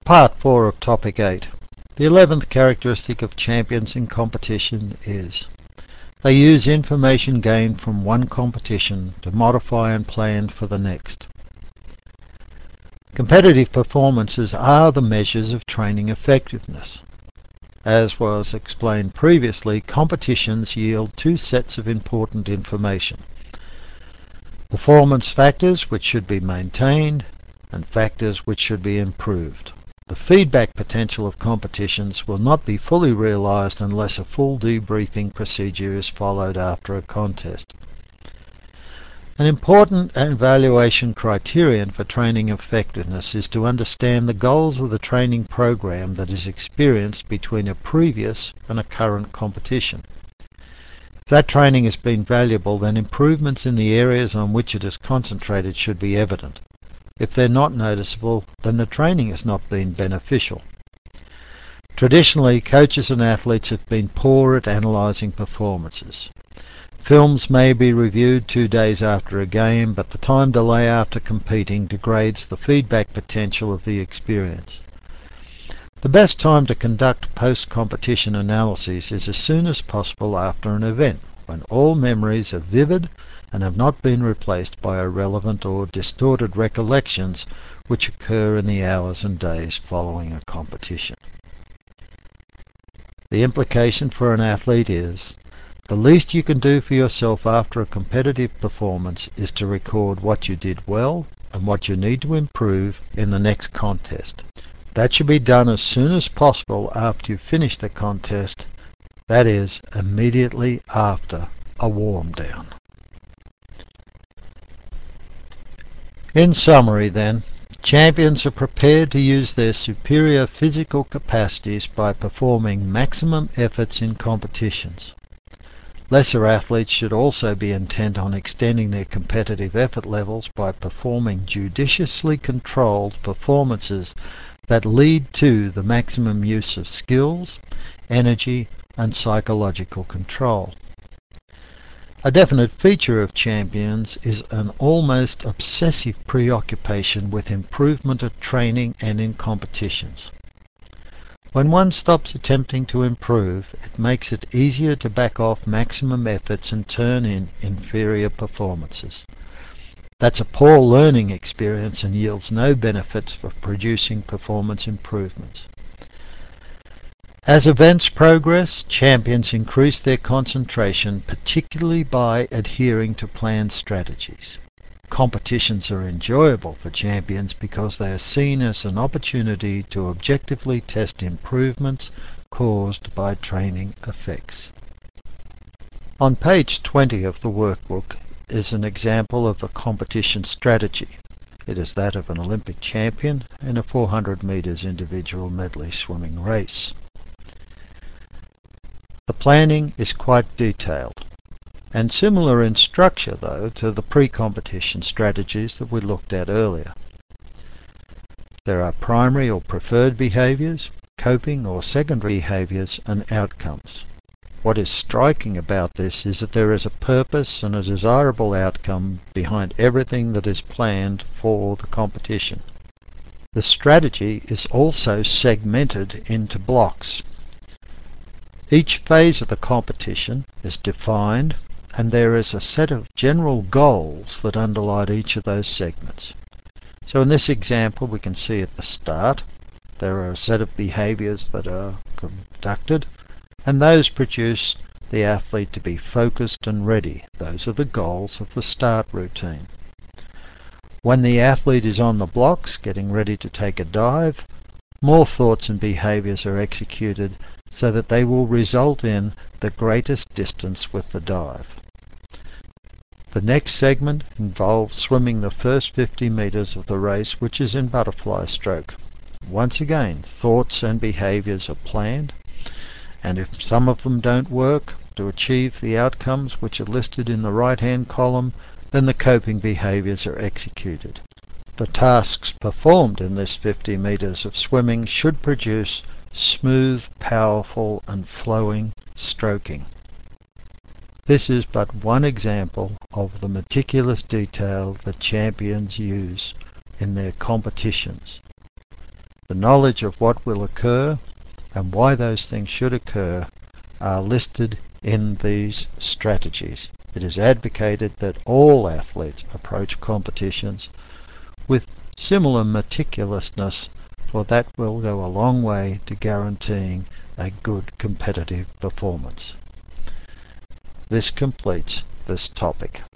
Part 4 of Topic 8. The 11th characteristic of champions in competition is they use information gained from one competition to modify and plan for the next. Competitive performances are the measures of training effectiveness. As was explained previously, competitions yield two sets of important information: performance factors which should be maintained and factors which should be improved. The feedback potential of competitions will not be fully realized unless a full debriefing procedure is followed after a contest. An important evaluation criterion for training effectiveness is to understand the goals of the training program that is experienced between a previous and a current competition. If that training has been valuable, then improvements in the areas on which it is concentrated should be evident. If they're not noticeable, then the training has not been beneficial. Traditionally, coaches and athletes have been poor at analysing performances. Films may be reviewed 2 days after a game, but the time delay after competing degrades the feedback potential of the experience. The best time to conduct post-competition analyses is as soon as possible after an event, when all memories are vivid and have not been replaced by irrelevant or distorted recollections which occur in the hours and days following a competition. The implication for an athlete is the least you can do for yourself after a competitive performance is to record what you did well and what you need to improve in the next contest. That should be done as soon as possible after you finish the contest, that is, immediately after a warm down. In summary then, champions are prepared to use their superior physical capacities by performing maximum efforts in competitions. Lesser athletes should also be intent on extending their competitive effort levels by performing judiciously controlled performances that lead to the maximum use of skills, energy, and psychological control. A definite feature of champions is an almost obsessive preoccupation with improvement at training and in competitions. When one stops attempting to improve, it makes it easier to back off maximum efforts and turn in inferior performances. That's a poor learning experience and yields no benefits for producing performance improvements. As events progress, champions increase their concentration, particularly by adhering to planned strategies. Competitions are enjoyable for champions because they are seen as an opportunity to objectively test improvements caused by training effects. On page 20 of the workbook is an example of a competition strategy. It is that of an Olympic champion in a 400 metres individual medley swimming race. The planning is quite detailed, and similar in structure, though, to the pre-competition strategies that we looked at earlier. There are primary or preferred behaviours, coping or secondary behaviours, and outcomes. What is striking about this is that there is a purpose and a desirable outcome behind everything that is planned for the competition. The strategy is also segmented into blocks. Each phase of the competition is defined, and there is a set of general goals that underlie each of those segments. So in this example, we can see at the start there are a set of behaviours that are conducted, and those produce the athlete to be focused and ready. Those are the goals of the start routine. When the athlete is on the blocks getting ready to take a dive, more thoughts and behaviours are executed so that they will result in the greatest distance with the dive. The next segment involves swimming the first 50 metres of the race, which is in butterfly stroke. Once again, thoughts and behaviours are planned, and if some of them don't work to achieve the outcomes which are listed in the right-hand column, then the coping behaviours are executed. The tasks performed in this 50 metres of swimming should produce smooth, powerful and flowing stroking. This is but one example of the meticulous detail that champions use in their competitions. The knowledge of what will occur and why those things should occur are listed in these strategies. It is advocated that all athletes approach competitions with similar meticulousness, for that will go a long way to guaranteeing a good competitive performance. This completes this topic.